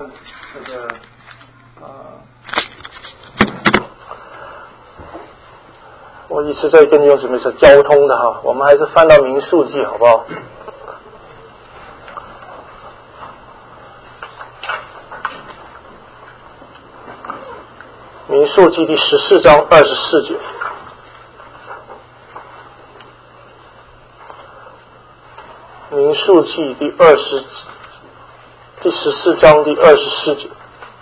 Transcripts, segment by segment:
这个我一直在跟你用什么是交通的哈，我们还是翻到民数记好不好？民数记第14章24节。民数记第14章第24节。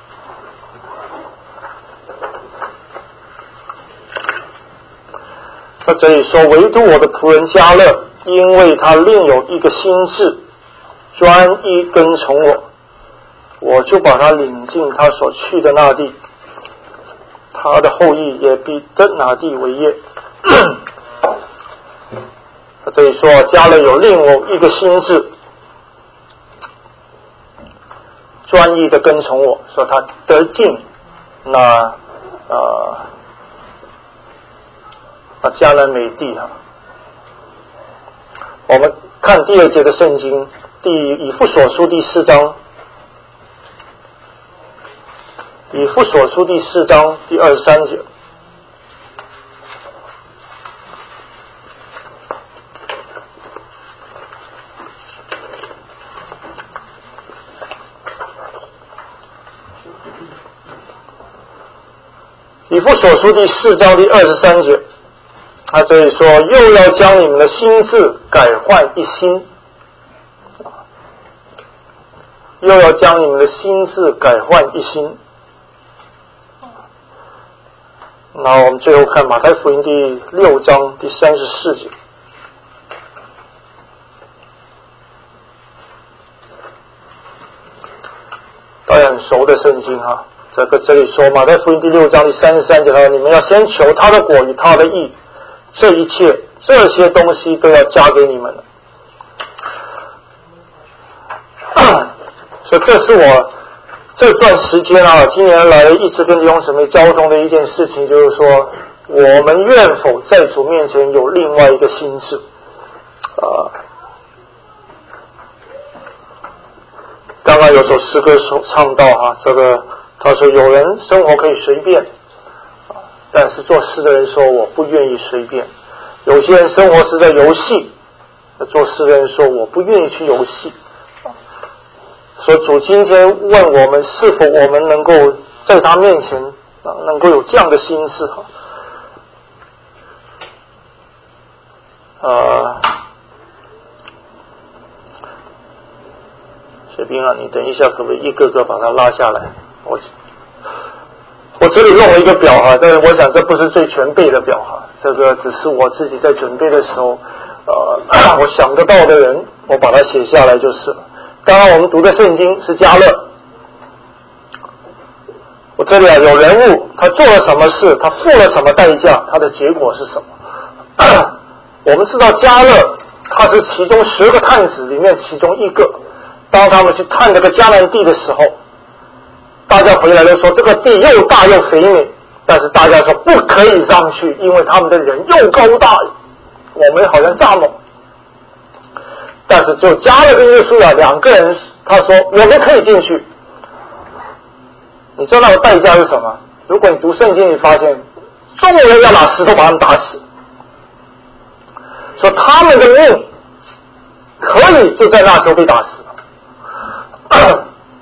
他这里说，唯独我的仆人迦勒，因为他另有一个心志，专一跟从我，我就把他领进他所去的那地，他的后裔也必得那地为业。他这里说，迦勒有另有一个心志，专一的跟从我，说他得进那迦南美地啊。我们看第2节的圣经，以弗所书第4章，以弗所书第4章第23节。以弗所书第4章第23节，他这里说，又要将你们的心志改换一新，又要将你们的心志改换一新。那我们最后看马太福音第6章第34节。大家很熟的圣经哈，这里说马太福音第6章第33节，你们要先求他的国与他的义，这一切这些东西都要加给你们了。所以这是我这段时间今年来一直跟弟兄姊妹交通的一件事情，就是说我们愿否在主面前有另外一个心志刚刚有首诗歌唱到这个他说有人生活可以随便，但是做事的人说我不愿意随便。有些人生活是在游戏，做事的人说我不愿意去游戏。所以主今天问我们是否我们能够在他面前能够有这样的心志水兵你等一下可不可以一个个把它拉下来？我这里弄了一个表但是我想这不是最全备的表这个只是我自己在准备的时候我想得到的人我把它写下来就是了。刚刚我们读的圣经是迦勒，我这里有人物，他做了什么事，他付了什么代价，他的结果是什么我们知道迦勒他是其中10个探子里面其中一个，当他们去探这个迦南地的时候，大家回来都说这个地又大又肥美，但是大家说不可以上去，因为他们的人又高大，我们好像蚱蜢。但是就迦勒跟约书亚2个人，他说我们可以进去。你知道那个代价是什么？如果你读圣经，你发现众人要拿石头把他们打死，说他们的命可以就在那时候被打死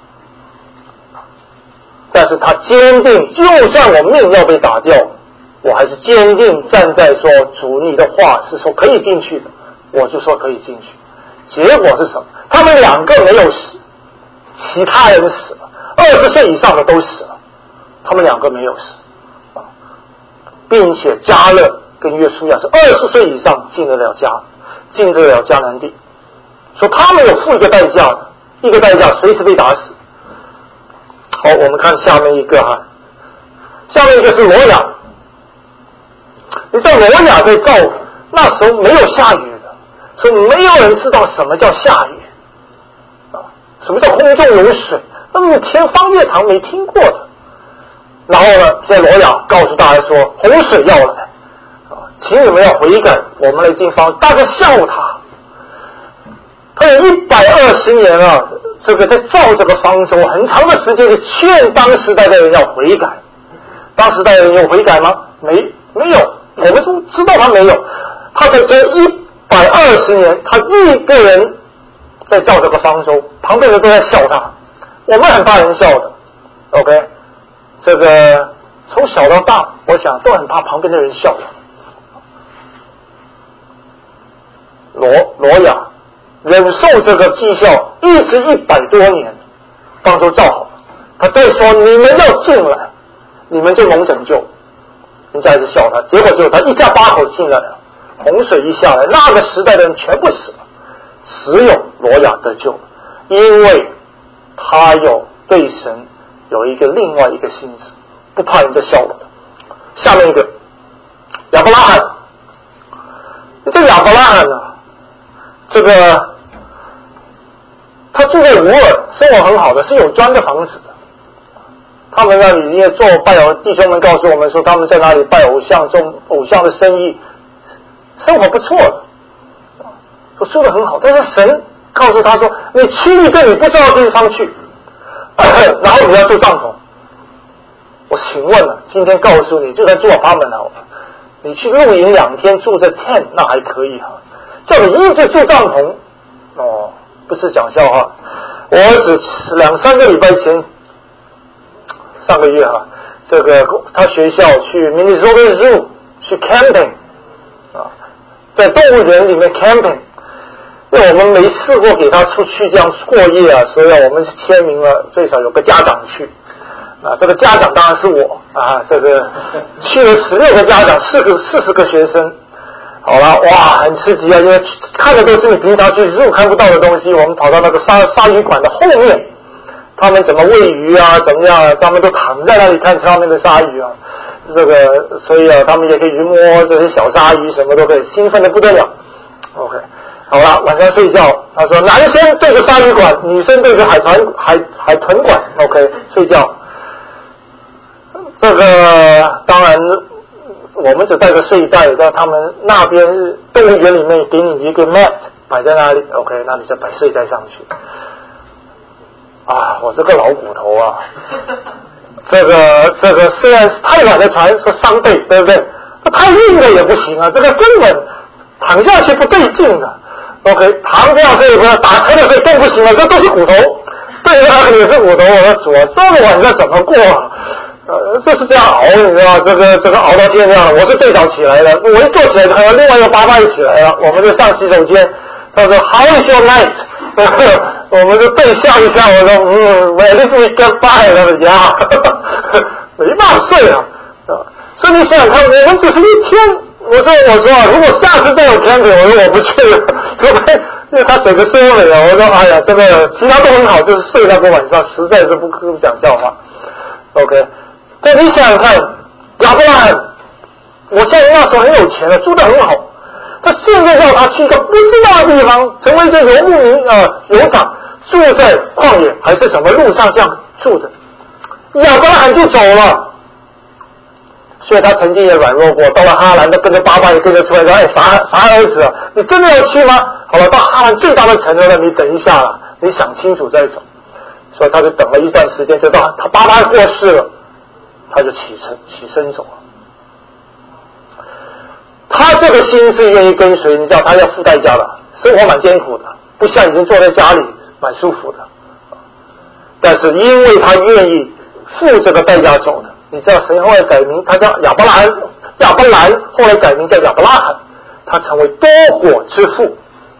但是他坚定，就算我命要被打掉，我还是坚定站在说主你的话是说可以进去的，我就说可以进去。结果是什么？他们2个没有死，其他人死了，20岁以上的都死了，他们2个没有死并且迦勒跟约书亚是20岁以上进得了迦南地，说他们有付一个代价的，一个代价随时被打死。好，我们看下面一个下面一个是罗亚。你知道罗亚在造那时候没有下雨的，所以没有人知道什么叫下雨什么叫空中有水，那么天方夜谭没听过的。然后呢，在罗亚告诉大家说洪水要来请你们要悔改，我们的地方大家笑他有120年这个在造这个方舟，很长的时间是劝当时代的人要悔改。当时代的人有悔改吗？没有，我们都知道他没有。他在这120年，他一个人在造这个方舟，旁边人都在笑他。我们很怕人笑的 ，OK， 这个从小到大，我想都很怕旁边的人笑他。挪亚忍受这个讥笑，一直100多年，方舟造好了。他再说你们要进来，你们就能拯救。人家一直笑他，结果就他一家8口进来了，洪水一下来，那个时代的人全部死了，只有挪亚得救了，因为他有对神有另外一个心思，不怕人家笑我的。下面一个亚伯拉罕，这个亚伯拉罕啊，这个他住在乌尔，生活很好的，是有砖的房子的。他们那里因为做拜偶，弟兄们告诉我们说他们在那里拜偶像，做偶像的生意，生活不错的，说住得很好。但是神告诉他说，你去一个你不知道的地方去，然后你要住帐篷。我请问了，今天告诉你就在住他们好了，你去露营2天住在 tent 那还可以哈，叫你一直住帐篷，不是讲笑话。我儿子2-3个礼拜前，上个月这个他学校去 Minnesota Zoo 去 camping 在动物园里面 camping， 因为我们没试过给他出去这样过夜所以我们签名了，最少有个家长去这个家长当然是我这个去了16个家长，40个学生。好了，哇，很刺激因为看的都是你平常去 zoo 看不到的东西。我们跑到那个鲨鱼馆的后面，他们怎么喂鱼怎么样他们都躺在那里看上面的鲨鱼这个所以他们也可以去摸这些小鲨鱼，什么都可以，兴奋的不得了。 OK， 好了，晚上睡觉，他说男生对着鲨鱼馆，女生对着海豚馆 OK 睡觉。这个当然我们只带个睡袋，在他们那边动物园里面给你一个 mat 摆在那里 OK， 那你再摆睡袋上去。我这个老骨头这个虽然是太软的船说伤背，对不对？太硬的也不行这个根本躺下去不对劲的 OK， 躺这样睡也不要，打车的睡更不行了，这都是骨头，对着也是骨头。我说主这个晚上怎么过就是这样熬，你知道这个熬到天亮了。我是最早起来的，我一坐起来，还有另外一个爸爸也起来了，我们就上洗手间。他说 How is your night？ 我们就对笑一下，我说at least we get by 了呀，没办法睡所以你想想看，我们只是一天。我说如果下次再有 camping， 我说我不去了，除非因为他整个收尾了。我说哎呀，这个其他都很好，就是睡那个晚上实在是不讲笑话。OK。但你想想看，亚伯拉罕，我现在那时候很有钱了，住得很好。他现在让他去一个不知道的地方，成为一个游牧民酋长，住在旷野还是什么路上这样住的，亚伯拉罕就走了。所以他曾经也软弱过，到了哈兰，他跟着爸爸也跟着出来说：“傻儿子你真的要去吗？”好了，到哈兰最大的城了，你等一下了，你想清楚再走。所以他就等了一段时间，直到他爸爸过世了。他就起身走了。他这个心是愿意跟随，你知道他要付代价的，生活蛮艰苦的，不像已经坐在家里蛮舒服的。但是因为他愿意付这个代价走的，你知道神后来改名，他叫亚伯兰后来改名叫亚伯拉罕，他成为多国之父。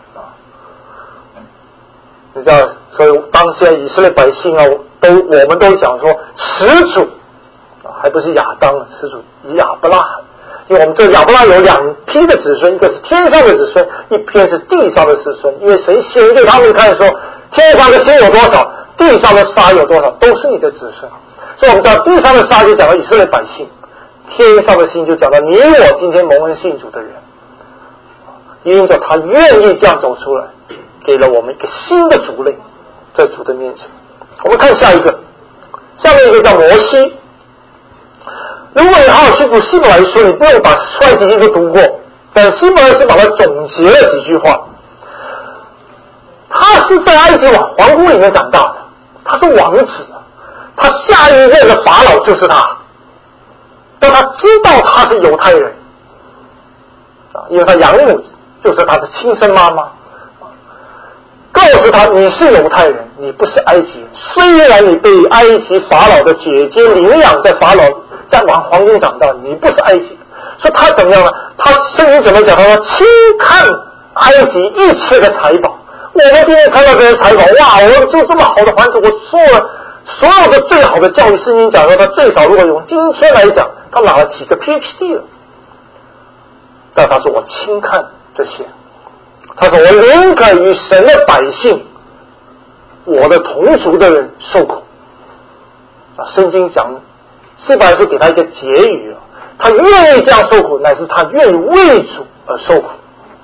你知道，所以当现在以色列百姓我们都讲说始祖。还不是亚当始祖亚伯拉罕，因为我们这亚伯拉罕有2批的子孙，一个是天上的子孙，一批是地上的子孙。因为神显给他们看说，天上的星有多少，地上的沙有多少，都是你的子孙。所以我们知道地上的沙就讲到以色列百姓，天上的星就讲到你我今天蒙恩信主的人。因着他愿意这样走出来，给了我们一个新的族类在主的面前。我们看下一个，下面一个叫摩西。如果你好好去读希伯来书，你不用把出埃及记都读过，但希伯来书把它总结了几句话。 他是在埃及皇宫里面长大的，他是王子，他下一任的法老就是他，但他知道他是犹太人因为他养母就是他的亲生妈妈，告诉他你是犹太人，你不是埃及人，虽然你被埃及法老的姐姐领养在皇宫长大，你不是埃及人。所以他怎么样呢？他圣经怎么讲？他说轻看埃及一切的财宝。我们今天看到这些财宝，哇，我就这么好的环境，我做了所有的最好的教育。圣经讲说他最少如果用今天来讲，他拿了几个 PhD 了。但他说我轻看这些，他说我宁可与神的百姓，我的同族的人受苦。圣经讲希伯来书给他一个结语他愿意这样受苦，乃是他愿意为主而受苦。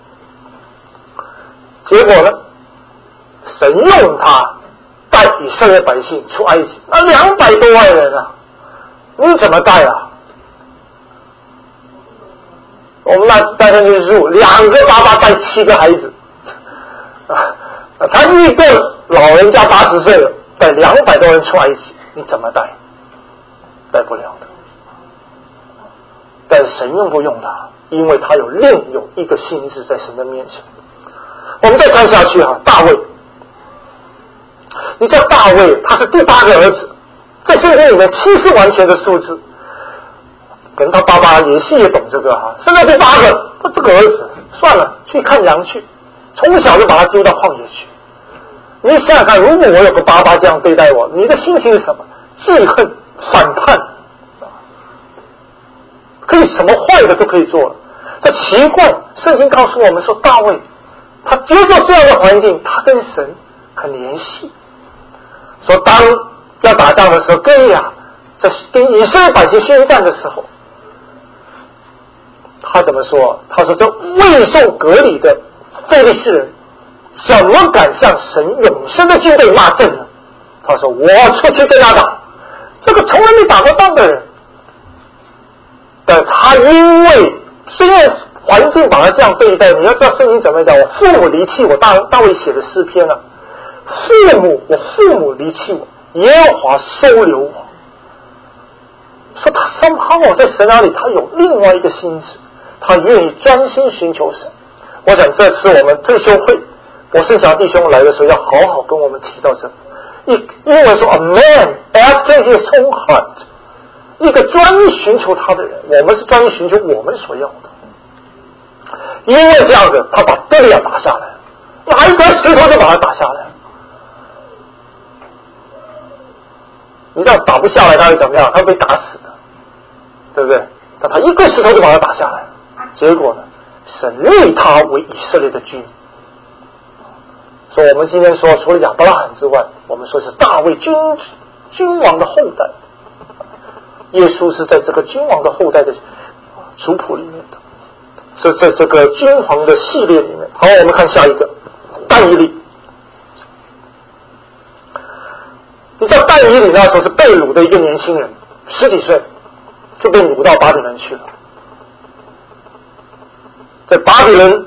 结果呢，神用他带以色列百姓出埃及，那200多万人你怎么带我们带上去数，2个爸爸带7个孩子他一个老人家80岁了，带200多人出埃及，你怎么带？带不了的。但神用不用他？因为他另有一个心志在神的面前。我们再看下去大卫，你知道大卫他是第8个儿子，在圣经里面7是完全的数字，可能他爸爸也懂这个现在第8个，这个儿子算了，去看羊去，从小就把他丢到旷野去。你想想看，如果我有个爸爸这样对待我，你的心情是什么？记恨、反叛，可以什么坏的都可以做了。但奇怪，圣经告诉我们说，大卫他接受这样的环境，他跟神很联系。说当要打仗的时候，跟以色列百姓宣战的时候，他怎么说？他说这未受割礼的非利士人怎么敢向神永生的军队骂阵呢？他说我出去跟他打，这个从来没打过仗的人，但他因为虽然环境把他这样对待，你要知道圣经怎么讲，我父母离弃我，大卫写的诗篇我父母离弃我，耶和华收留我。说他somehow在神那里他有另外一个心志，他愿意专心寻求神。我想这次我们退休会，我圣祥弟兄来的时候要好好跟我们提到这，因为说 a man after his own heart， 一个专一寻求他的人，我们是专一寻求我们所要的。因为这样子他把歌利亚打下来，拿一块石头就把他打下来。你这样打不下来他会怎么样？他会被打死的，对不对？但他一个石头就把他打下来，结果呢，神立他为以色列的君。所以我们今天说，除了亚伯拉罕之外，我们说是大卫君王的后代。耶稣是在这个君王的后代的族谱里面的，是在这个君皇的系列里面。好，我们看下一个，但以理。你知道但以理那时候是被掳的一个年轻人，10几岁就被掳到巴比伦去了。在巴比伦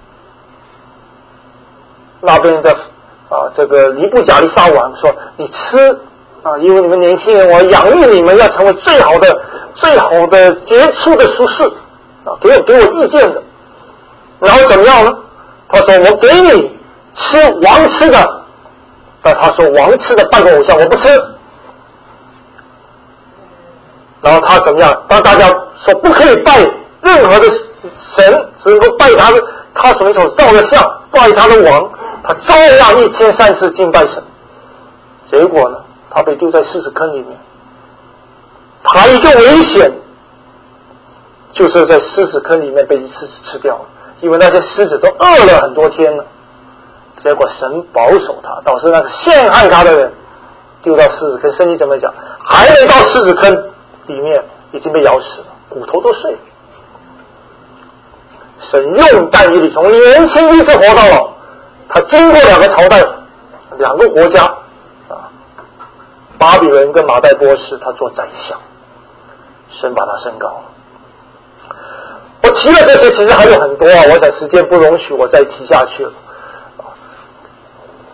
那边的这个尼布甲利沙王说：“你吃因为你们年轻人，我养育你们要成为最好的杰出的术士给我意见的。然后怎么样呢？他说我给你吃王吃的。”但他说王吃的半个偶像我不吃。然后他怎么样？当大家说不可以拜任何的神，只能够拜他所造的像，拜他的王，他照样1天3次敬拜神。结果呢，他被丢在狮子坑里面。他一个危险就是在狮子坑里面被狮子吃掉了，因为那些狮子都饿了很多天了。结果神保守他，导致那个陷害他的人丢到狮子坑。圣经怎么讲？还没到狮子坑里面，已经被咬死了，骨头都碎了。神用但以理从年轻一直活到老，他经过2个朝代，2个国家巴比伦跟马代波斯，他做宰相，神把他升高了。我提了这些，其实还有很多我想时间不容许我再提下去了。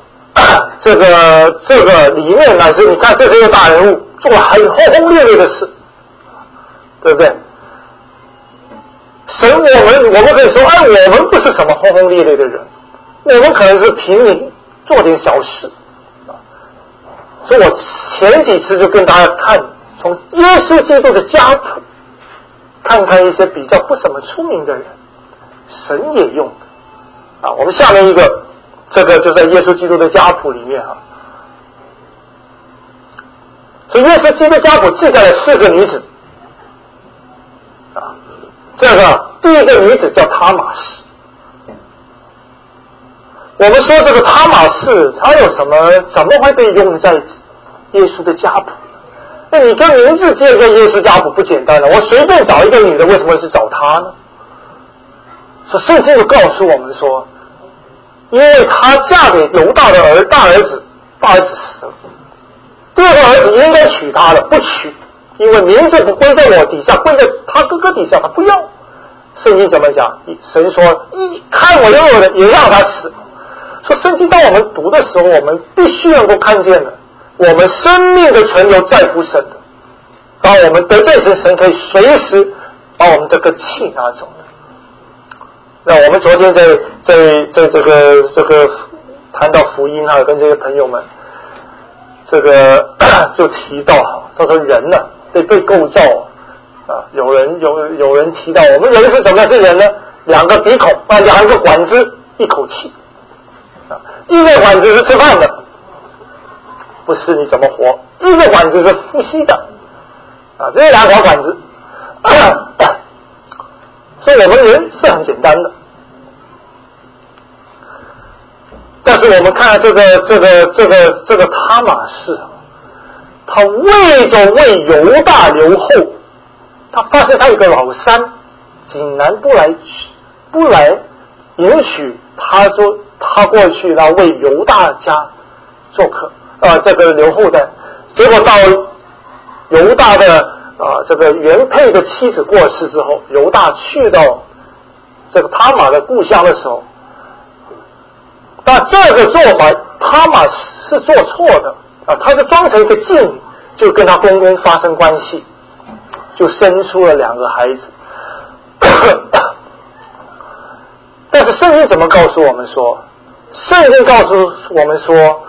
这个里面乃是你看这些大人物做了很轰轰烈烈的事，对不对？神我们可以说，我们不是什么轰轰烈烈的人，我们可能是平民，做点小事。所以我前几次就跟大家看，从耶稣基督的家谱，看看一些比较不怎么出名的人，神也用的啊。我们下面一个，这个就在耶稣基督的家谱里面啊。所以耶稣基督家谱记载了4个女子啊。这个第一个女子叫他玛士。我们说这个他玛士，他有什么？怎么会被用在耶稣的家谱？那你跟名字借个耶稣家谱不简单了。我随便找一个女的，为什么是找她呢？所以圣经就告诉我们说，因为她嫁给犹大的大儿子死了，第二个儿子应该娶她的，不娶，因为名字不归在我底下，归在他哥哥底下，他不要。圣经怎么讲？神说，一看我恶的也让他死。说圣经当我们读的时候，我们必须能够看见的，我们生命的存留在乎神的。当我们得罪神，神可以随时把我们这个气拿走的。那我们昨天在这个谈到福音啊，跟这些朋友们，这个就提到他说人呢被构造啊，有人提到我们人是怎么是人呢？2个鼻孔2个管子，一口气。一个管子是吃饭的，不是你怎么活；一个管子是呼吸的，啊，这2条管子。所以我们人是很简单的，但是我们看这个他玛士，他为着为犹大留后，他发现他有个老三，竟然不来允许他过去呢为犹大家做客这个留后代。结果到犹大的这个原配的妻子过世之后，犹大去到这个他玛的故乡的时候，那这个做法他玛是做错的啊，他就装成一个妓女，就跟他公公发生关系，就生出了2个孩子。但是圣经怎么告诉我们说？圣经告诉我们说，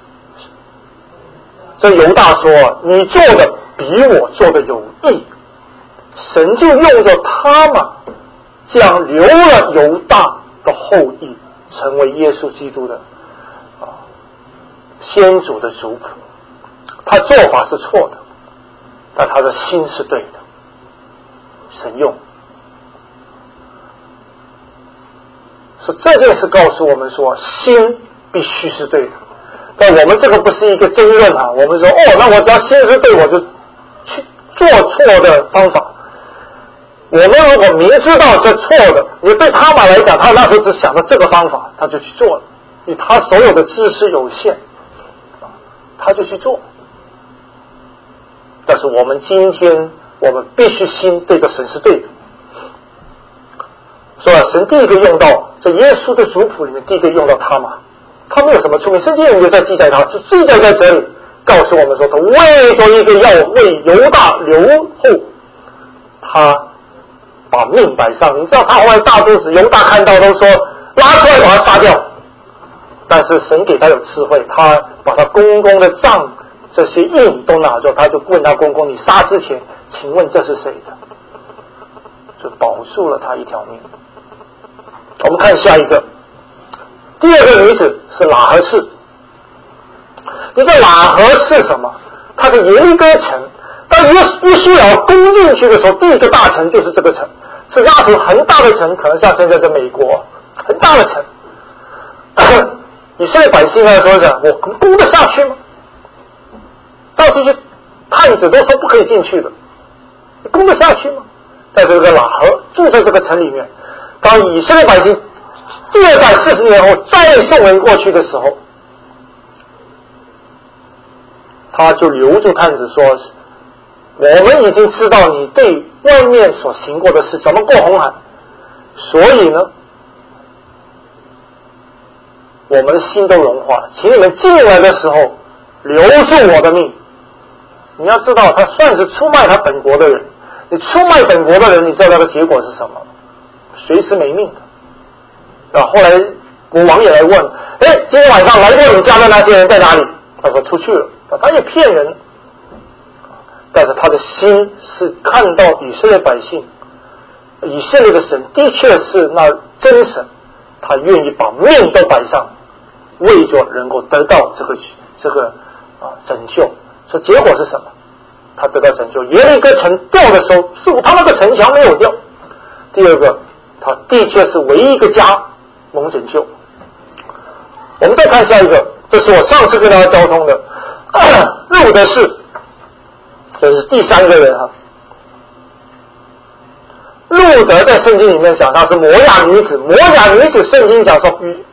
这犹大说，你做的比我做的有益，神就用着他嘛，将留了犹大的后裔，成为耶稣基督的先祖的族谱。他做法是错的，但他的心是对的，神用。所以这件事告诉我们说，心必须是对的。但我们这个不是一个争论啊，我们说那我只要心是对，我就去做错的方法。我们如果明知道这错的，你对他玛来讲，他那时候只想到这个方法，他就去做了，因为他所有的知识有限，他就去做。但是我们今天，我们必须心对着神是对的。说神第一个用到在耶稣的族谱里面，第一个用到他玛，他没有什么出名，圣经也没有在记载他，就记载在这里，告诉我们说，他为着一个要为犹大留后，他把命摆上。你知道他后来大肚子，犹大看到都说拉出来把他杀掉，但是神给他有智慧，他把他公公的杖这些印都拿走，他就问他公公，你杀之前请问这是谁的，就保住了他一条命。我们看下一个，第2个女子是喇合氏。你知道喇合是什么？它是耶利哥城。当约书亚攻进去的时候，第一个大城就是这个城，是那时候很大的城，可能像现在的美国很大的城。以色列百姓来说的，我攻得下去吗？到处去探子都说不可以进去的，你攻得下去吗？在这个喇合住在这个城里面，当以色列百姓240年后再送人过去的时候，他就留住探子说，我们已经知道你对外面所行过的事，怎么过红海，所以呢我们的心都融化了，请你们进来的时候留住我的命。你要知道，他算是出卖他本国的人。你出卖本国的人，你知道那个结果是什么？随时没命的。后来国王也来问，今天晚上来过你家的那些人在哪里？他说出去了。他也骗人，但是他的心是看到以色列百姓，以色列的神的确是那真神，他愿意把命都摆上，为着能够得到这个拯救。所以结果是什么？他得到拯救。耶利哥城掉的时候，是他那个城墙没有掉。第二个，他的确是唯一一个家蒙拯救。我们再看下一个，这是我上次跟大家交通的路德氏，这是第三个人啊。路德在圣经里面讲他是摩亚女子，摩亚女子圣经讲说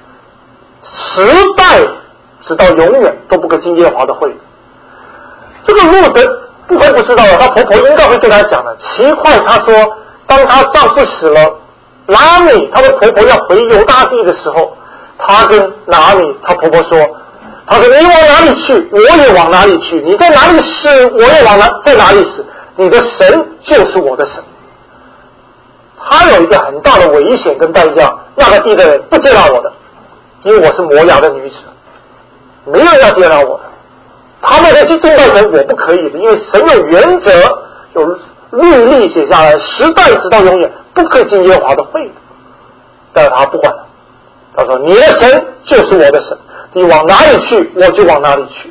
10代直到永远都不可进耶和华的会。这个路德不会不知道了，她婆婆应该会跟她讲的。奇怪，她说当她丈夫死了，拿米她的婆婆要回犹大地的时候，她跟拿米她婆婆说，她说你往哪里去我也往哪里去，你在哪里死我也在哪里死，你的神就是我的神。她有一个很大的危险跟代价，那个地的人不接纳我的，因为我是摩押的女子，没有人要接纳我的。他们要去敬拜神，我不可以的，因为神有原则，有律例写下来，10代直到永远不可以进耶和华的会的。但是他不管了，他说你的神就是我的神，你往哪里去我就往哪里去。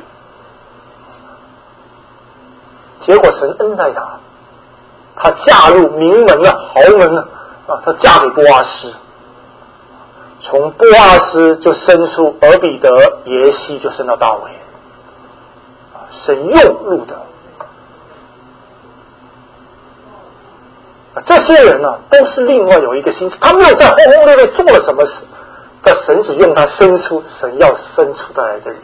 结果神恩待他，她嫁入名门豪门她嫁给波阿斯，从波阿斯就生出俄比德、耶西，就生到大卫。神用路德，这些人都是另外有一个心思，他没有在轰轰烈烈做了什么事，但神只用他生出神要生出来的人。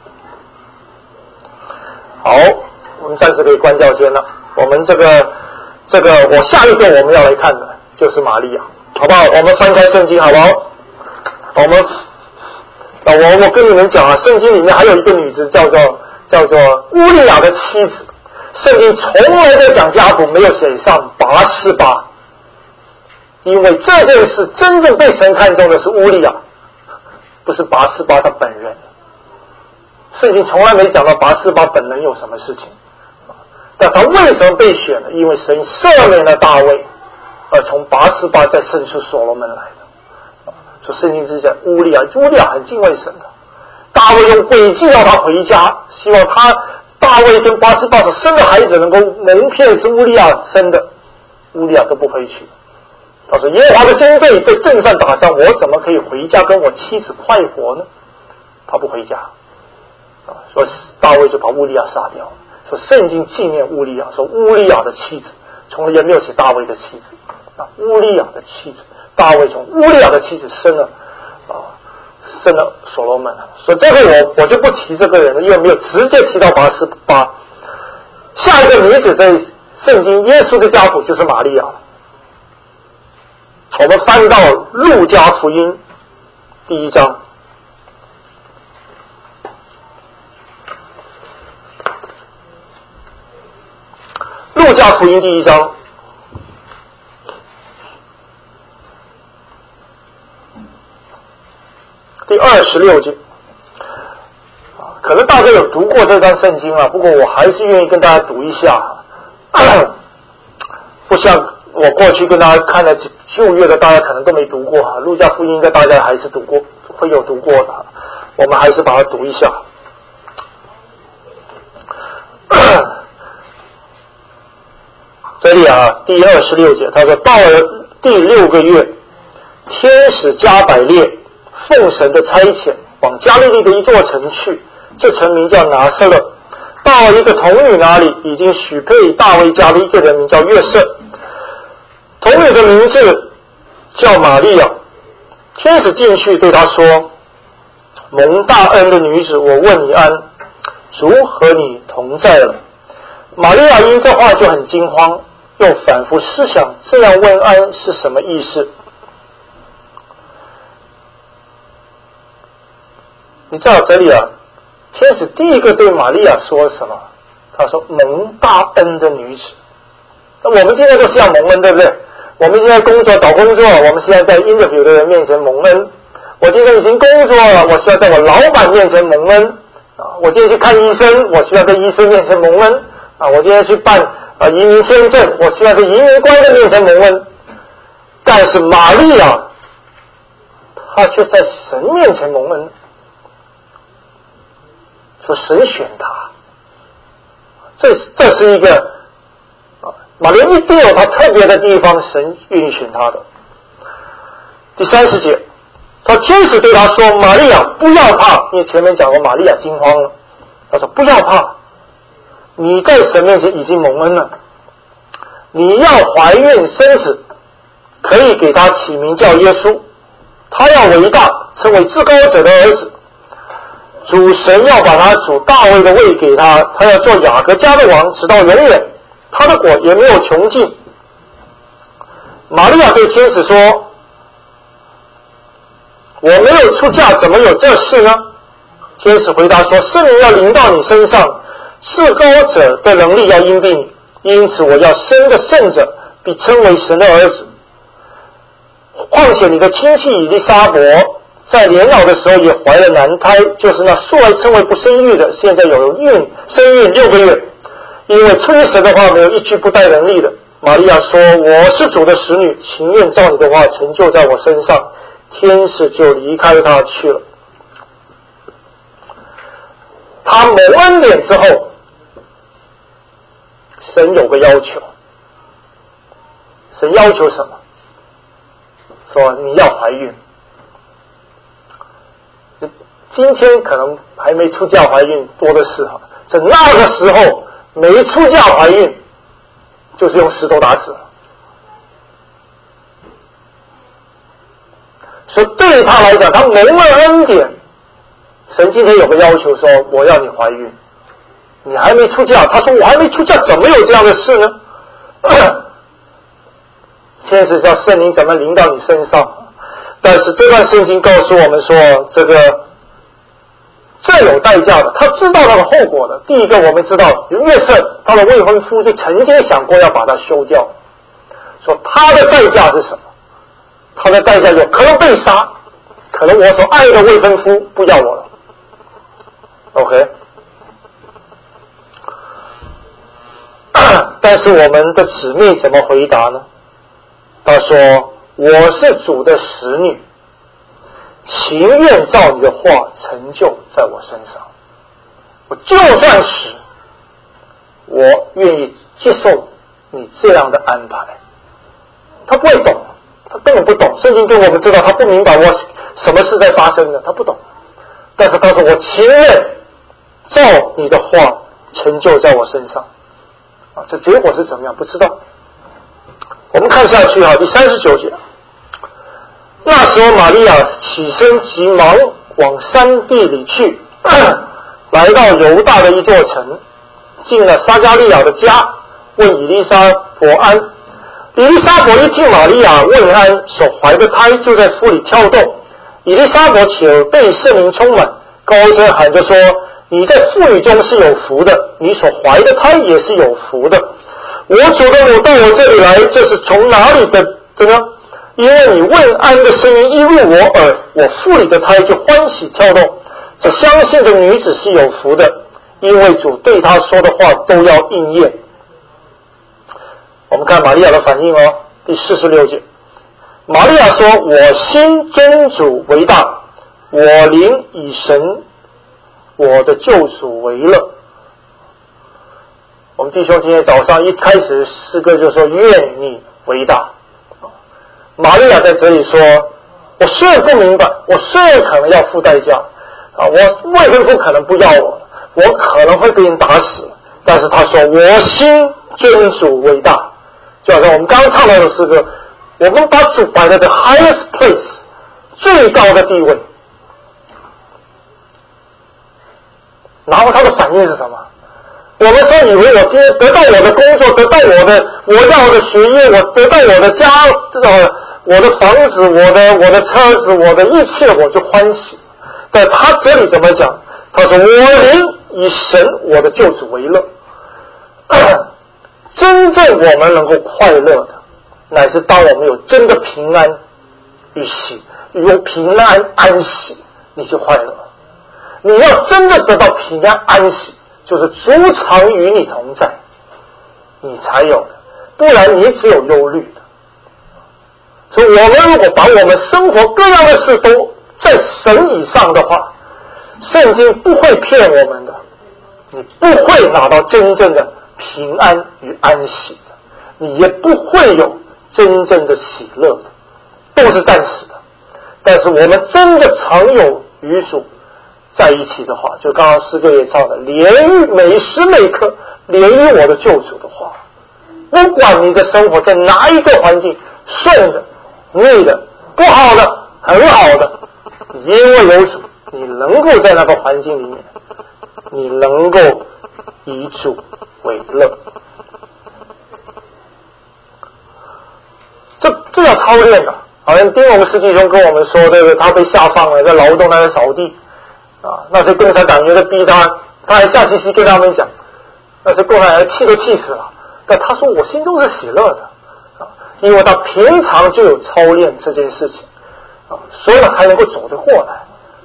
好，我们暂时可以关掉先了。我们这个我下一个我们要来看的就是玛利亚，好不好？我们翻开圣经好不好？我跟你们讲圣经里面还有一个女子叫做乌利亚的妻子，圣经从来在讲家谱没有写上拔示巴，因为这件事真正被神看中的是乌利亚，不是拔示巴他本人。圣经从来没讲到拔示巴本人有什么事情，但他为什么被选呢？因为神赦免了大卫，而从拔示巴再生出所罗门来的。所以圣经是讲乌利亚很敬畏神的。大卫用诡计要他回家，希望大卫跟拔示巴所生的孩子能够蒙骗是乌利亚生的，乌利亚都不回去。他说耶和华的军队在阵上打仗，我怎么可以回家跟我妻子快活呢？他不回家所以大卫就把乌利亚杀掉。说圣经纪念乌利亚，说乌利亚的妻子，从来也没有写大卫的妻子乌利亚的妻子，大卫从乌利亚的妻子生了所罗门。所以这个我就不提这个人了，因为没有直接提到拔示巴。下一个女子在圣经耶稣的家谱就是玛利亚。我们翻到路加福音第1章，路加福音第1章第26节，可能大家有读过这段圣经不过我还是愿意跟大家读一下，不像我过去跟大家看的旧约的，大家可能都没读过路加福音应该大家还是读过，会有读过的，我们还是把它读一下。这里第26节，他说到了第6个月，天使加百列奉神的差遣往加利利的一座城去，这城名叫拿撒勒。到了一个童女那里，已经许配大卫家的一个人名叫约瑟，童女的名字叫玛利亚。天使进去对她说，蒙大恩的女子，我问你安，主和你同在了。玛利亚因这话就很惊慌，又反复思想这样问安是什么意思。 你知道这里啊，天使第一个对玛利亚说什么？他说蒙大恩的女子。那我们现在都是要蒙恩，对不对？我们现在工作找工作，我们现在在 interview 的人面前蒙恩。我今天已经工作了，我需要在我老板面前蒙恩啊！我今天去看医生，我需要在医生面前蒙恩啊！我今天去办移民签证，我需要在移民官的面前蒙恩。但是玛利亚，她却在神面前蒙恩，说神选她。这是一个玛利亚一定有她特别的地方，神愿意选她的。第30节。天使对他说：“玛利亚，不要怕，因为前面讲过，玛利亚惊慌了。他说：不要怕，你在神面前已经蒙恩了。你要怀孕生子，可以给他起名叫耶稣。他要伟大，成为至高者的儿子。主神要把他主大卫的位给他，他要做雅各家的王，直到永远。他的国也没有穷尽。”玛利亚对天使说：“我没有出嫁，怎么有这事呢？”天使回答说：“圣灵要临到你身上，至高者的能力要荫蔽你，因此我要生的圣者必称为神的儿子。况且你的亲戚以利沙伯在年老的时候也怀了男胎，就是那素来称为不生育的，现在有生孕6个月，因为出于神的话没有一句不带能力的。”玛利亚说：“我是主的使女，情愿照你的话成就在我身上。”天使就离开他去了。他蒙恩典之后，神有个要求。神要求什么？说你要怀孕。今天可能还没出嫁怀孕多的是哈，在那个时候没出嫁怀孕，就是用石头打死了。所以对于他来讲，他蒙了恩典，神今天有个要求说：我要你怀孕，你还没出嫁。他说我还没出嫁，怎么有这样的事呢？天使叫圣灵怎么临到你身上？但是这段圣经告诉我们说，这有代价的，他知道那个后果的。第一个，我们知道约瑟他的未婚夫就曾经想过要把他休掉，说他的代价是什么？他的代价有可能被杀，可能我所爱的未婚夫不要我了。OK， 但是我们的姊妹怎么回答呢？他说：“我是主的使女，情愿照你的话成就在我身上。我就算死，我愿意接受你这样的安排。”他不会懂。他根本不懂，圣经跟我们知道，他不明白我什么事在发生的，他不懂。但是他说：“我情愿照你的话成就在我身上。”啊，这结果是怎么样？不知道。我们看下去啊，第39节。那时候玛利亚起身急忙往山地里去，来到犹大的一座城，进了撒迦利亚的家，问以利沙伯安。以利沙伯一听玛利亚问安，所怀的胎就在腹里跳动。以利沙伯且被圣灵充满，高声喊着说：“你在妇女中是有福的，你所怀的胎也是有福的。我主的母到我这里来，这是从哪里的呢？因为你问安的声音一入我耳，我腹里的胎就欢喜跳动。这相信的女子是有福的，因为主对她说的话都要应验。”我们看玛利亚的反应哦，第46节。玛利亚说：“我心尊主为大，我灵以神我的救主为乐。”我们弟兄今天早上一开始诗歌就说：“愿你为大。”玛利亚在这里说：“我虽然不明白，我虽然可能要付代价啊，我未婚夫可能不要我，我可能会被人打死，但是他说我心尊主为大。”就好像我们刚刚唱到的诗歌，我们把主摆在the highest place， 最高的地位。然后他的反应是什么？我们说以为我今天得到我的工作，得到我要的学业，我得到我的家，我的房子，我的车子，我的一切，我就欢喜。 但他这里怎么讲？他说：“我灵以神我的救主为乐。”真正我们能够快乐的，乃是当我们有真的平安与喜，有平安安喜，你就快乐。你要真的得到平安安喜，就是主常与你同在，你才有的，不然你只有忧虑的。所以我们如果把我们生活各样的事都在神以上的话，圣经不会骗我们的，你不会拿到真正的平安与安喜的，你也不会有真正的喜乐的，都是暂时的。但是我们真的常有与主在一起的话，就刚刚诗歌也唱的，连于每时每刻连于我的救主的话，不管你的生活在哪一个环境，顺的、逆的、不好的、很好的，因为有主，你能够在那个环境里面，你能够以主为乐。这要操练的。好像丁龙师弟兄跟我们说，这个他被下放了，在劳动，他在扫地啊，那些共产党员在逼他，他还笑嘻嘻跟他们讲，那些共产党员气都气死了。但他说我心中是喜乐的啊，因为他平常就有操练这件事情啊，所以才能够走得过来。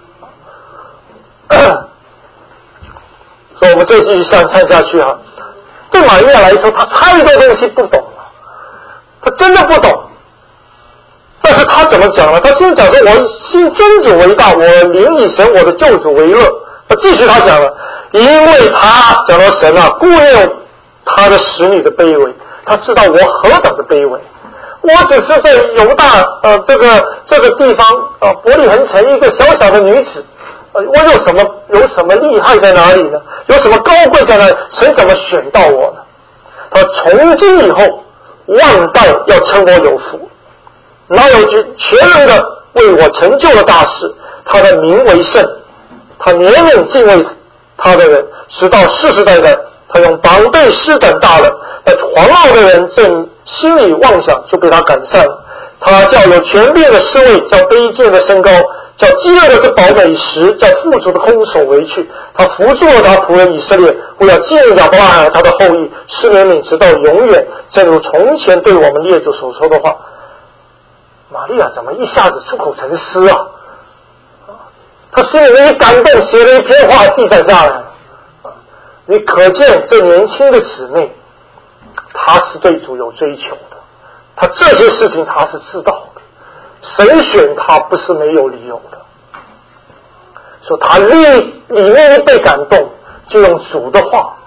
所以我们这继续看下去啊，对玛利亚来说，她太多东西不懂了，她真的不懂。但是他怎么讲呢？他先讲说：“我信真主为大，我灵以神我的救主为乐。”继续他讲了，因为他讲到神啊，顾念他的使女的卑微，他知道我何等的卑微。我只是在犹大这个地方伯利恒城一个小小的女子，我有什么厉害在哪里呢？有什么高贵在哪里？神怎么选到我呢？他从今以后，万代要称我有福。哪有全能的为我成就了大事？他的名为圣，他怜悯敬畏他的人，直到世世代代。他用膀臂施展大能，那狂傲的人正心里妄想，就被他赶散了。他叫有权柄的侍卫，叫卑贱的升高，叫饥饿的得饱美食，叫富足的空手回去。他扶助了他仆人以色列，为要纪念亚伯拉罕和他的后裔，施怜悯直到永远，正如从前对我们列祖所说的话。玛利亚怎么一下子出口成诗啊？他心里面一感动，写了一篇话记载下来。你可见这年轻的姊妹，她是对主有追求的，她这些事情她是知道的，神选她不是没有理由的。说她里面一被感动，就用主的话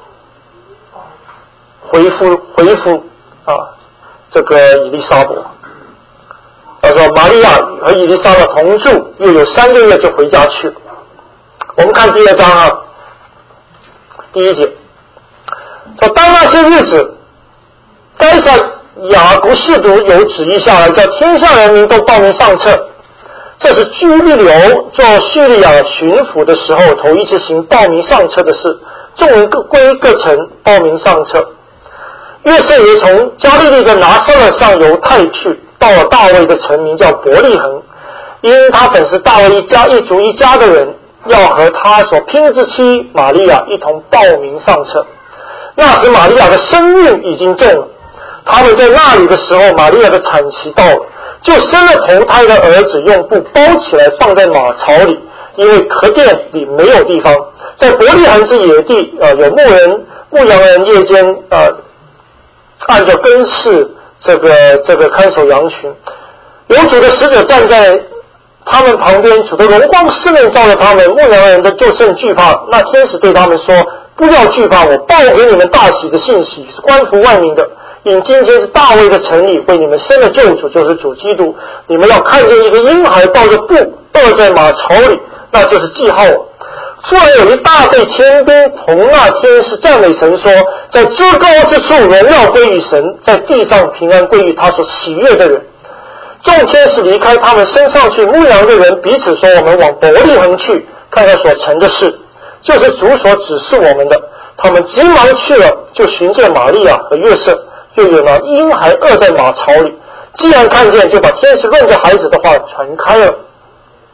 回复这个以利沙伯。他说玛利亚和以利沙伯同住，又有3个月就回家去了。我们看第2章啊，第1节说，当那些日子，该撒雅各士族有旨意下来，叫天下人民都报名上册。这是居利流做叙利亚巡抚的时候头一次行报名上册的事，众人各归各城报名上册。约瑟也从加利利的拿撒勒上犹太去，到了大卫的城名叫伯利恒，因他本是大卫一族一家的人，要和他所拼之妻玛利亚一同报名上册。那时玛利亚的身孕已经重了，他们在那里的时候，玛利亚的产期到了，就生了头胎的儿子，用布包起来放在马槽里，因为客店里没有地方。在伯利恒之野地有牧羊人夜间按照更次这个看守羊群，有主的使者站在他们旁边，主的荣光四面照着他们，牧羊人的就甚惧怕。那天使对他们说，不要惧怕，我报给你们大喜的信息，是关乎万民的。因今天是大卫的城里为你们生的救主，就是主基督。你们要看见一个婴孩抱着布饿在马槽里，那就是记号。突然有一大队天兵同那天使赞美神说，在至高之处荣耀归于神，在地上平安归于他所喜悦的人。众天使离开他们身上去，牧羊的人彼此说，我们往伯利恒去，看看所成的事，就是主所指示我们的。他们急忙去了，就寻见玛利亚和约瑟，就有那婴孩饿在马槽里。既然看见，就把天使论着孩子的话传开了。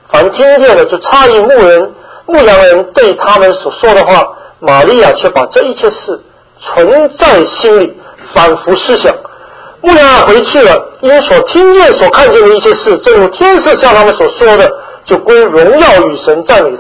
凡听见了就诧异牧羊人对他们所说的话，玛利亚却把这一切事存在心里，反复思想。牧羊人回去了，因所听见所看见的一切事，正如天使向他们所说的，就归荣耀与神，赞美他。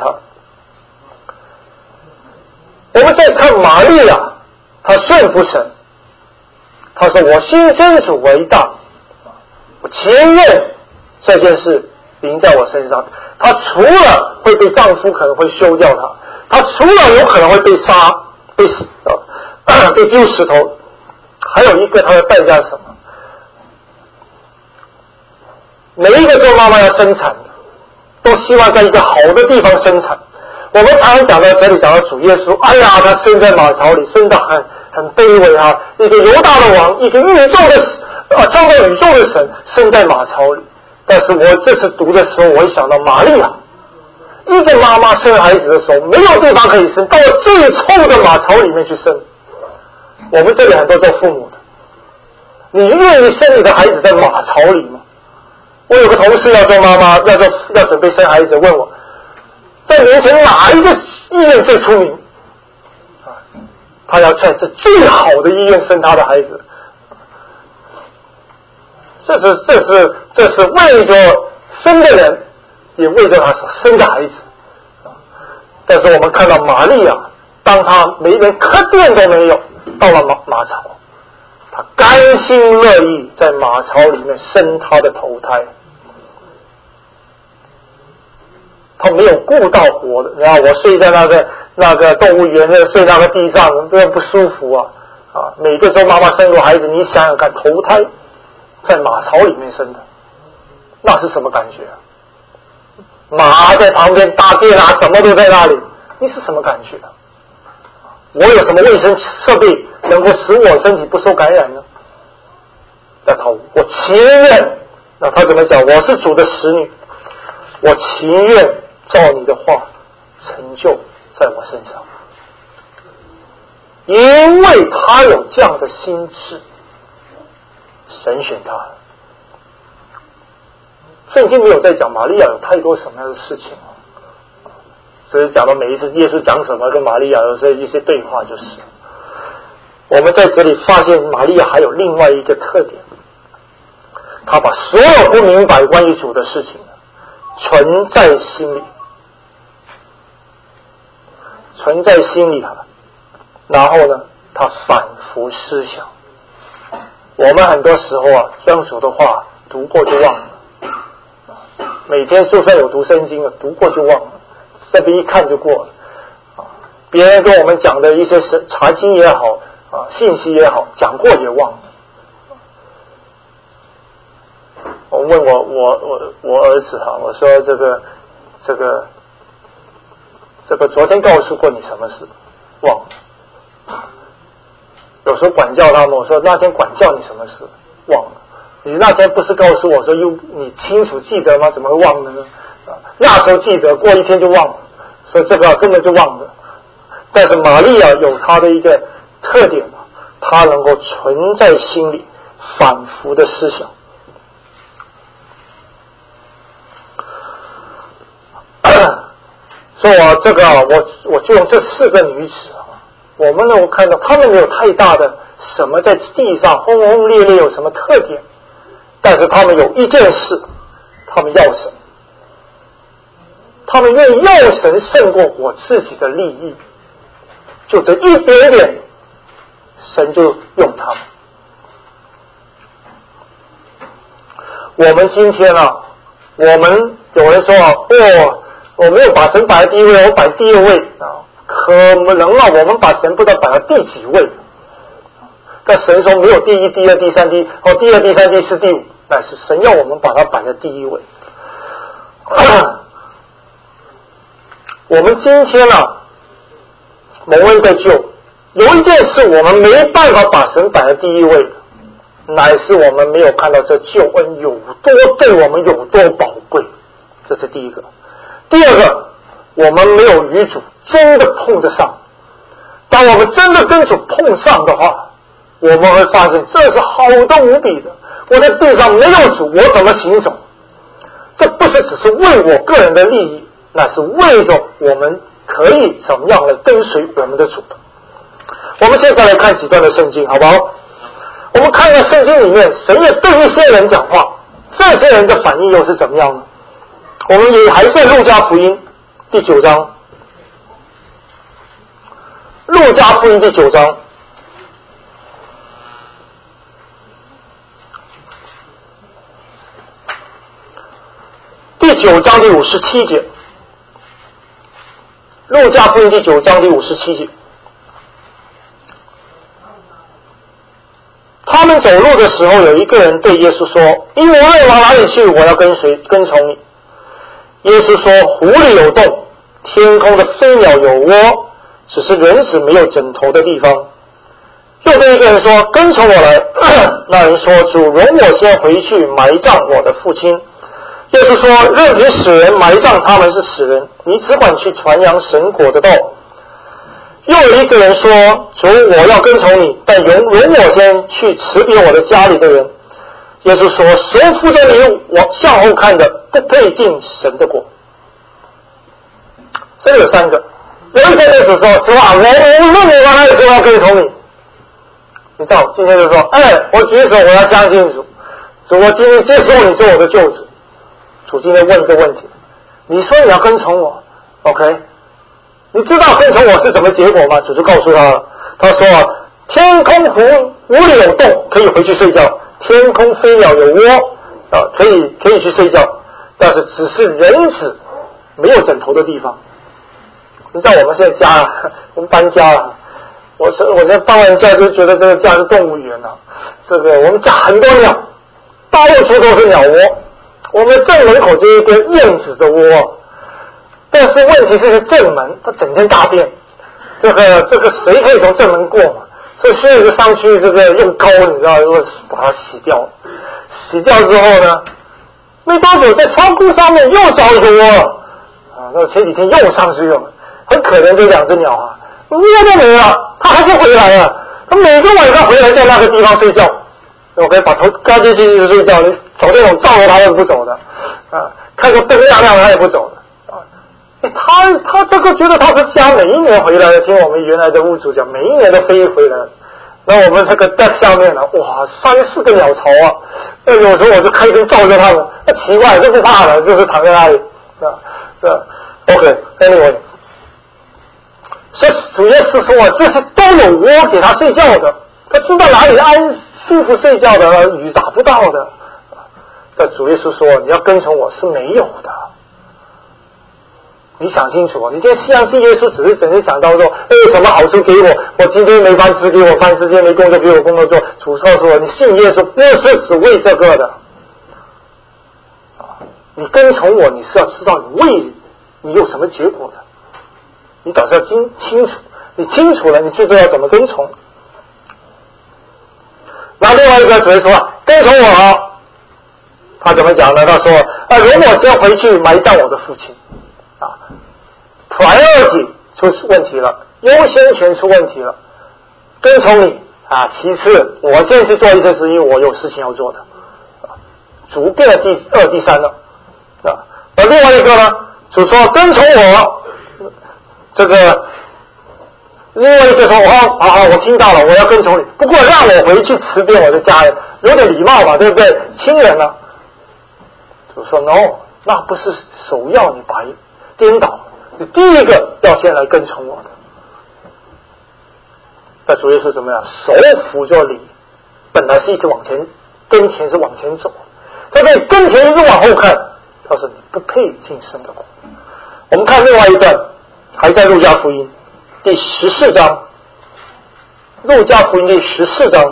我们再看玛利亚，她顺服神，她说我心真主为大，我情愿这件事临在我身上。她除了会被丈夫可能会休掉她除了有可能会被杀被丢石头，还有一个她的代价是什么？每一个做妈妈要生产的都希望在一个好的地方生产。我们常常讲到这里，讲到主耶稣，哎呀，他生在马槽里，生得很卑微啊！一个犹大的王，一个创造宇宙的神，生在马槽里。但是我这次读的时候，我会想到玛利亚，一个妈妈生孩子的时候，没有地方可以生，到了最臭的马槽里面去生。我们这里很多做父母的，你愿意生你的孩子在马槽里吗？我有个同事要做妈妈，要准备生孩子，问我，在年前哪一个医院最出名？他要在这最好的医院生他的孩子。这是为着生的人，也为着他所生的孩子。但是我们看到玛利亚，当他连客店都没有，到了马槽，他甘心乐意在马槽里面生他的头胎。他没有顾到活的，然后我睡在那个动物园的睡那个地上，这不舒服啊！每个周妈妈生个孩子，你想想看，头胎在马槽里面生的，那是什么感觉啊？马在旁边大便啊，什么都在那里，你是什么感觉啊？我有什么卫生设备能够使我身体不受感染呢？我情愿，那他怎么讲？我是主的使女，我情愿照你的话成就在我身上，因为他有这样的心智，神选他。圣经没有在讲玛利亚有太多什么样的事情所以讲到每一次耶稣讲什么跟玛利亚有这一些对话，就是我们在这里发现玛利亚还有另外一个特点，他把所有不明白关于主的事情存在心里，然后呢，他反复思想。我们很多时候将主的话读过就忘了，每天就算有读圣经了，读过就忘了，这边一看就过了。别人跟我们讲的一些查经也好信息也好，讲过也忘了。我问我儿子我说这个昨天告诉过你什么事？忘了。有时候管教他们，我说那天管教你什么事？忘了。你那天不是告诉我说你清楚记得吗？怎么会忘了呢？那时候记得，过一天就忘了，所以这个根本就忘了。但是玛利亚有她的一个特点，她能够存在心里，反复的思想。所以我就用这4个女子我们能够看到她们没有太大的什么在地上轰轰烈烈有什么特点，但是她们有一件事，她们要神，她们愿意要神胜过我自己的利益，就这一点点，神就用他们。我们今天我们有人说我没有把神摆在第一位，我摆第2位可能我们把神不知道摆到第几位。但神说没有第1、第2、第3、第2、第3、第4、第5，但是神要我们把它摆在第1位。我们今天蒙恩得救，有一件事我们没办法把神摆在第1位的，乃是我们没有看到这救恩有多对我们有多宝贵，这是第一个。第二个，我们没有与主真的碰得上。当我们真的跟主碰上的话，我们会发现这是好的无比的。我在地上没有主，我怎么行走？ 这不是只是为我个人的利益，那是为着我们可以怎么样来跟随我们的主的。我们现在来看几段的圣经好不好？我们看看圣经里面神也对一些人讲话，这些人的反应又是怎么样呢？我们也还在路加福音第9章，路加福音第9章第9章第57节，路加福音第9章第57节。他们走路的时候，有一个人对耶稣说：因为无论往哪里去，我要跟从你。耶稣说：湖里有洞，天空的飞鸟有窝，只是人子没有枕头的地方。又对一个人说：跟从我来。那人说：主，容我先回去埋葬我的父亲。耶稣说：任凭死人埋葬他们是死人，你只管去传扬神国的道。又有一个人说：主，我要跟从你，但容我先去辞别我的家里的人。耶稣说：谁扶着你我向后看的，不配进神的国。这里有3个。有一个人只说：主啊，我无论你往哪里去，我要跟从你。你知道，今天就说：我举手，我要相信主。主，我今天接受你做我的救主。主今天问一个问题，你说你要跟从我 ，OK？ 你知道跟从我是什么结果吗？主就告诉他了，他说：天空湖里有洞，可以回去睡觉；天空飞鸟有窝，可以去睡觉。但是只是人子没有枕头的地方。你知道我们现在我们搬家了，我现在搬完家就觉得这个家是动物园了。这个我们家很多鸟，到处都是鸟窝。我们正门口就一个燕子的窝，但是问题是正门它整天大便，这个谁可以从正门过嘛？所以需要一个上去这个用膏，你知道，如果把它洗掉，洗掉之后呢，没多久在窗户上面又找一个窝了啊！那前几天又上去了，很可怜这2只鸟啊，窝都没了，它还是回来了。它每个晚上回来在那个地方睡觉。我可以把头干净净的睡觉，你手电筒照着他也不走的啊，看个灯亮亮他也不走的啊。他这个觉得他是家，每一年回来的，听我们原来的屋主讲，每一年都飞回来。然后我们这个 deck 下面呢，哇，3、4个鸟巢啊，有时候我就开灯照着他们，奇怪，这不怕的，就是躺在那里OK，anyway， 所以主耶稣说啊，这些都有窝给他睡觉的，他知道哪里安舒服睡觉的，雨打不到的。但主耶稣说：你要跟从我是没有的。你想清楚，你今天相信耶稣，只是整天想到说，什么好处给我？我今天没饭吃，给我饭吃；今天没工作，给我工作做。主告诉我，你信耶稣不是只为这个的。你跟从我，你是要知道你有什么结果的。你倒是要清楚，你清楚了，你就知道怎么跟从。那另外一个主耶稣说：跟从我，他怎么讲呢？他说：容我先回去埋葬我的父亲。priority 出问题了，优先权出问题了。跟从你其次我先去做一些事，因为我有事情要做的。主变了第2、第3了。而另外一个呢，主说跟从我，这个另外一个说好，我听到了，我要跟从你，不过让我回去辞别我的家人，有点礼貌嘛，对不对？亲人呢？主说 no， 那不是首要，你把颠倒，你第一个要先来跟从我的。那主耶稣怎么样？手扶着你，本来是一直往前，跟前是往前走，他在跟前一直往后看，他说你不配进神的国。我们看另外一段，还在路加福音第14章，路加福音第14章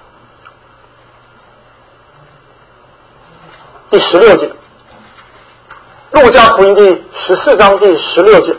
第16节，路加福音第14章第16节，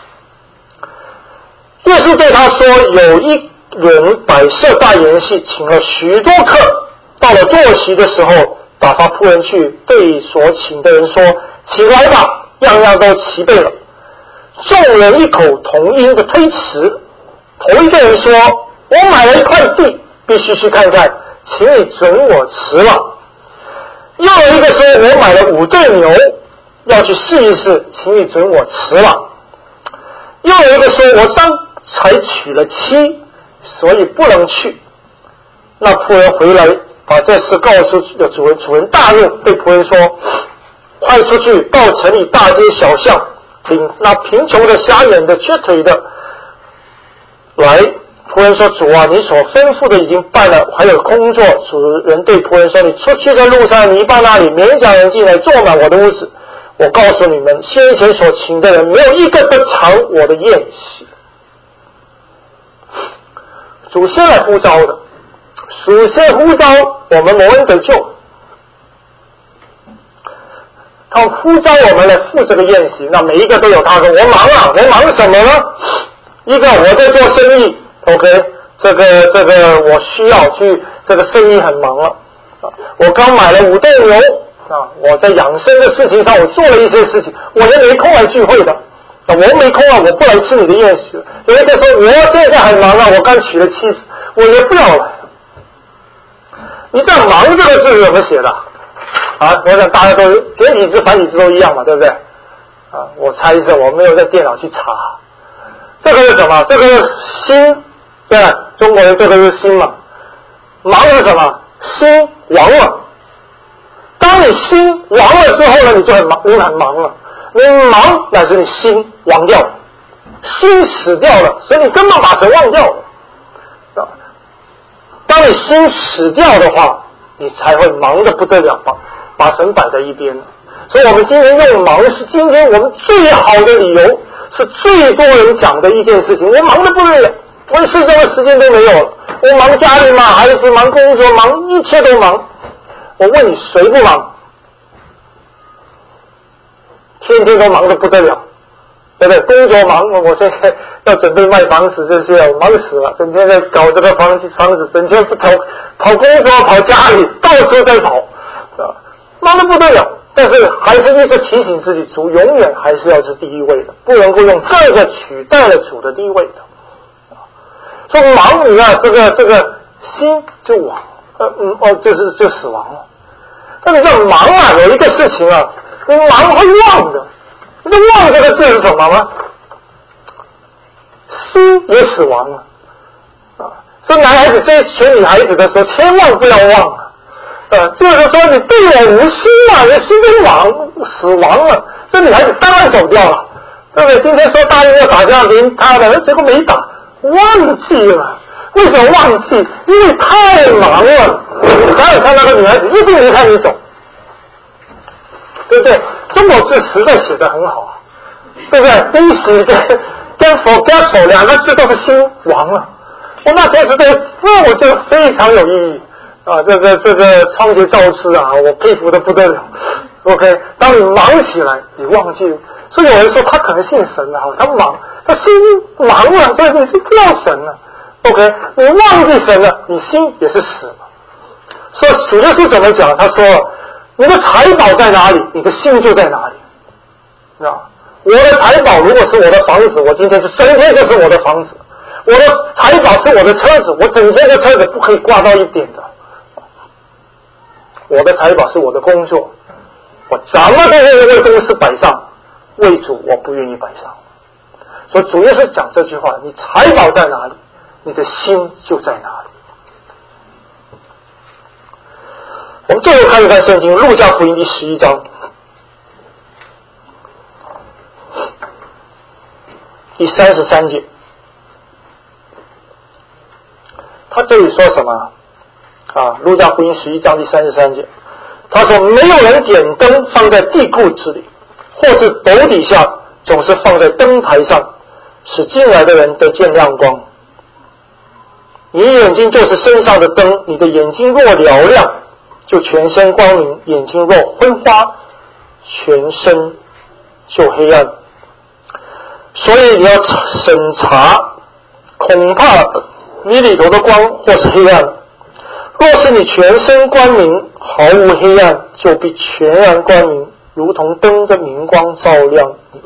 耶稣对他说：有一人摆设大筵席，请了许多客，到了坐席的时候，打发仆人去对所请的人说：起来吧，样样都齐备了。众人异口同音的推辞。头一个人说：我买了一块地，必须去看看，请你准我辞了。 又有一个说我买了5对牛要去试一试，请你准我吃了。又有一个说我刚才娶了妻，所以不能去。那仆人回来把这事告诉主人，主人大怒，对仆人说，快出去到城里大街小巷，领那贫穷的、瞎眼的、瘸腿的来。仆人说，主啊，你所吩咐的已经办了，还有工作。主人对仆人说，你出去在路上泥巴那里勉强人进来坐满我的屋子。我告诉你们，先前所请的人没有一个得尝我的宴席。主先来呼召的，主先呼召我们蒙恩得救，他呼召我们来赴这个宴席。那每一个都有他说，我忙啊，我忙什么呢？一个我在做生意 ，OK， 这个我需要去，这个生意很忙了啊。我刚买了5对牛啊，我在养生的事情上我做了一些事情，我也没空来聚会的。我没空啊，我不来吃你的宴席。有一个说，我现在很忙啊，我刚娶了妻子，我也不要来。你这忙这个字是怎么写的啊？我想大家都简体字繁体字都一样嘛，对不对啊？我猜一下，我没有在电脑去查。这个是什么？这个是心，对吧？中国人这个是心嘛。忙是什么？心亡了。当你心亡了之后呢，你就很忙，你很忙了。你忙乃是你心亡掉了，心死掉了，所以你根本把神忘掉了。当你心死掉的话，你才会忙得不得了，把神摆在一边。所以我们今天用忙是今天我们最好的理由，是最多人讲的一件事情。我忙得不得了，我睡觉的时间都没有了，我忙家里忙孩子忙工作忙，一切都忙。我问你，谁不忙？天天都忙得不得了，对不对？工作忙，我现在要准备卖房子这些，我忙死了，整天在搞这个房子，整天不跑工作，跑家里，到处在跑，忙得不得了。但是还是一直提醒自己，主永远还是要是第一位的，不能够用这个取代了主的地位的。说忙你啊，这个心就亡，就死亡了。但是要忙啊，有一个事情啊，你忙会忘的。你忘这个字是什么吗？心也死亡了啊！所以男孩子追求女孩子的时候，千万不要忘了。就是说你对我无心啊，你心都死亡了，这女孩子当然走掉了，对不对？今天说答应要打架赢他的，结果没打，忘记了。为什么忘记？因为太忙了。你想想看，那个女孩子一定离开你走，对不对？中国字实在写得很好啊，对不对？悲喜跟forgetful 2个字都是心亡了。我那天实在，我觉得非常有意义啊！这个仓颉造次啊，我佩服得不得了。OK， 当你忙起来，你忘记了。所以有人说他可能信神啊，他忙，他心忙了，所以你是不要神了。OK， 你忘记神了，你心也是死了。所以主耶稣怎么讲？他说，你的财宝在哪里，你的心就在哪里。我的财宝如果是我的房子，我今天就整天就是我的房子；我的财宝是我的车子，我整天的车子不可以挂到一点的。我的财宝是我的工作，我怎么都愿意为公司摆上，为主我不愿意摆上。所以主耶稣讲这句话，你财宝在哪里，你的心就在哪里。我们最后看一看圣经路加福音第11章第33节，他这里说什么啊？路加福音11章第33节，他说没有人点灯放在地库之里，或是斗底下，总是放在灯台上，使进来的人得见亮光。你眼睛就是身上的灯，你的眼睛若嘹亮，就全身光明；眼睛若昏花，全身就黑暗。所以你要审查，恐怕你里头的光或是黑暗。若是你全身光明，毫无黑暗，就必全然光明，如同灯的明光照亮你。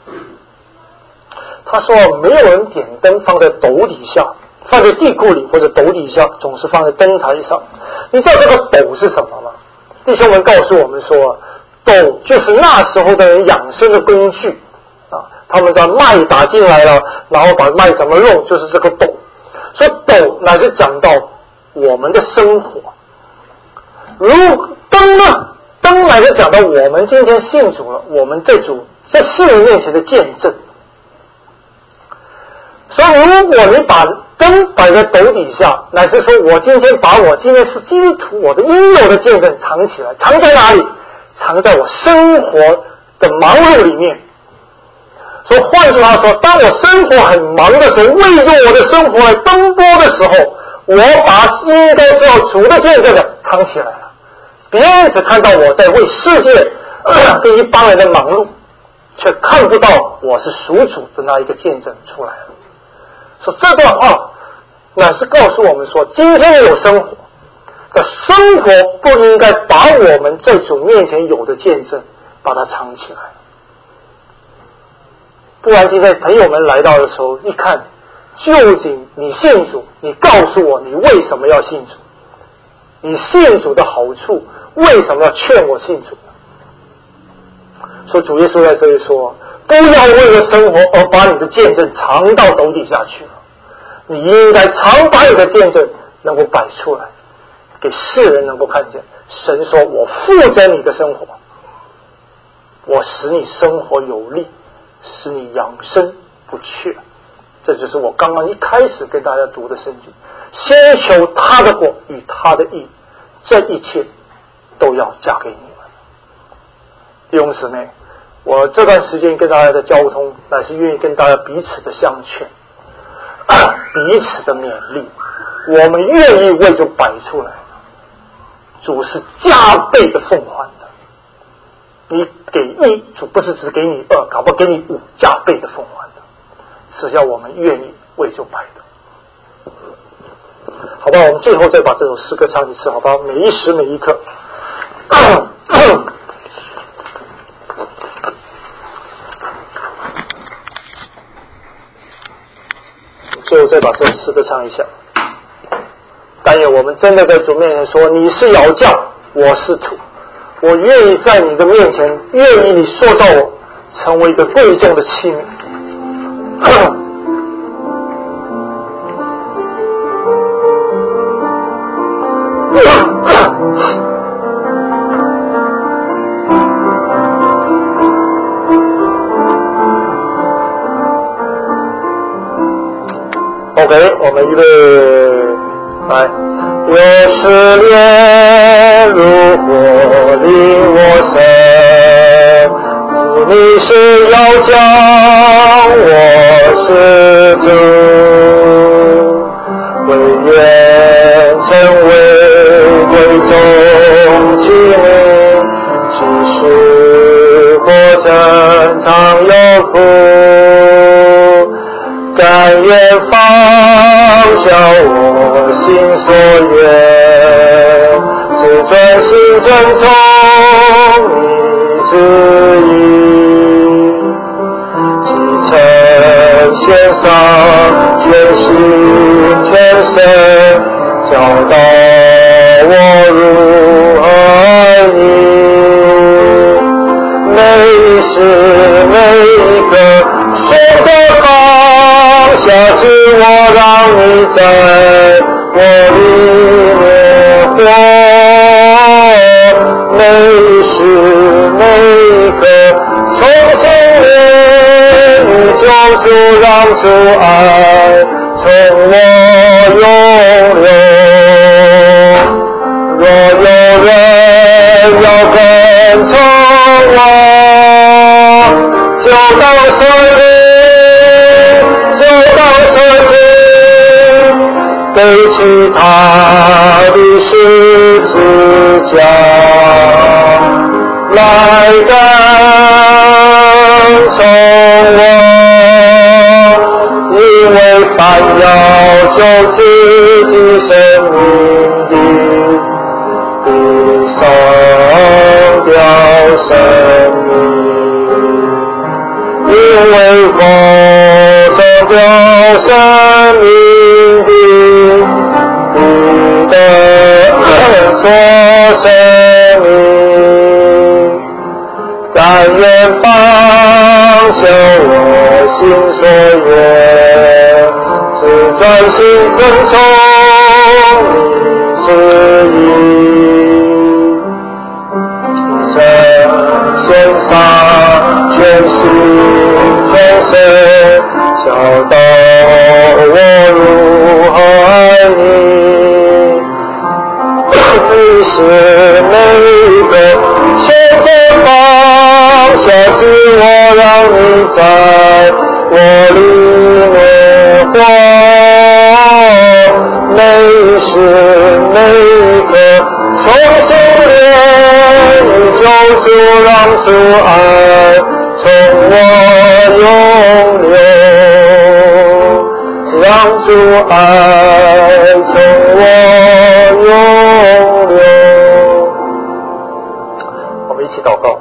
他说没有人点灯放在斗底下，放在地库里或者斗底下，总是放在灯台上。你知道这个斗是什么吗？ 弟兄们告诉我们说，斗就是那时候的人养生的工具啊，他们把麦打进来了，然后把麦怎么弄，就是这个斗。所以斗乃是讲到我们的生活。灯呢？灯乃是讲到我们今天信主了，我们在主在世人面前的见证。所以如果你把灯摆在斗底下，乃是说我今天把我今天是基督徒我的应有的见证藏起来，藏在哪里？藏在我生活的忙碌里面。所以换句话说，当我生活很忙的时候，为着我的生活来奔波的时候，我把应该做主的见证的藏起来了。别人只看到我在为世界跟一帮人的忙碌，却看不到我是属主的那一个见证出来了。所以这段话乃是告诉我们说，今天有生活的生活不应该把我们在主面前有的见证把它藏起来，不然今天朋友们来到的时候一看，究竟你信主，你告诉我你为什么要信主，你信主的好处，为什么要劝我信主呢？所以主耶稣在这里说，不要为了生活而把你的见证藏到斗底下去了，你应该常把你的见证能够摆出来，给世人能够看见。神说，我负责你的生活，我使你生活有力，使你养生不缺。这就是我刚刚一开始跟大家读的圣经，先求他的国与他的义，这一切都要加给你们。弟兄姊妹，我这段时间跟大家的交通，乃是愿意跟大家彼此的相劝，彼此的勉励，我们愿意为主摆出来，主是加倍的奉还的。你给一，主不是只给你二，搞不好给你5，加倍的奉还的，是要我们愿意为主摆的。好吧，我们最后再把这首诗歌唱一次，好吧？每一时每一刻。最后再把这首诗歌唱一下。但愿我们真的在主面前说，你是窑匠，我是土，我愿意在你的面前，愿意你塑造我成为一个贵重的器皿。OK， 我们预备，来。有失恋如火令我生，主你是窑匠，我是主，唯愿成为贵重器皿，即使过程常有苦，甘愿放下我心所愿，是专心遵从你旨意，启程献上全心全身，教导我如何爱你，每一时每一刻选择放下，是我让你在我里面活，每一时每一刻重新恋你，救主让主爱从我涌流。若有人要跟从我，就到水里，就到水里，背起他的十字架，来跟从我，因为凡要救自己生命的，上掉生命，因为我上掉生命的，你的所生命。 但愿报效我心所愿，只专心遵从你旨意，献上全心全身，教导我如何爱你。你是每一个选择放下自我，让你在我里面活。每时每一刻重新炼狱救主，让主爱从我涌流，让主爱从我涌流。我们一起祷告。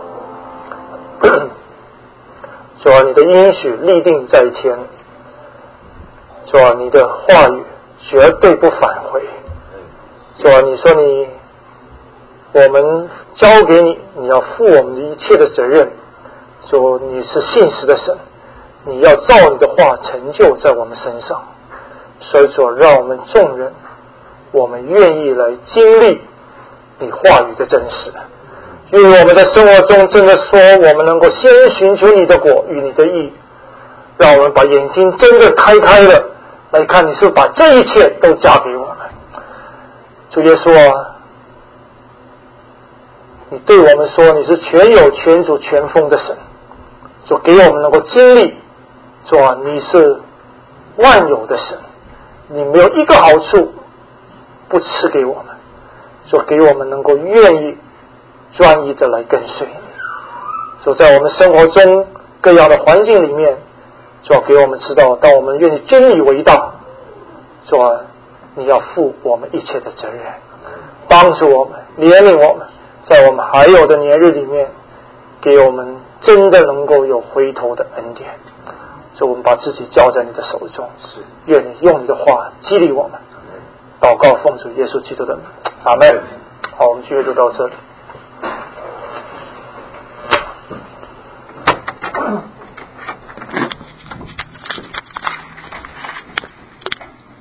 主啊，你的应许立定在天，主啊，你的话语绝对不返回。主啊，你说我们交给你，你要负我们的一切的责任。主，你是信实的神，你要照你的话成就在我们身上。所以主，让我们众人，我们愿意来经历你话语的真实。因为我们在生活中真的说，我们能够先寻求你的国与你的义，让我们把眼睛真的开了，来看你是把这一切都加给我们。主耶稣啊，你对我们说你是全有全主全丰的神，主给我们能够经历，主啊，你是万有的神，你没有一个好处不赐给我们，主给我们能够愿意专一的来跟随你。主在我们生活中各样的环境里面，主给我们知道，当我们愿意真理为大，主你要负我们一切的责任，帮助我们，怜悯我们，在我们还有的年日里面，给我们真的能够有回头的恩典。所以我们把自己交在你的手中，愿你用你的话激励我们。祷告奉主耶稣基督的名，阿们。好，我们今天就到这里。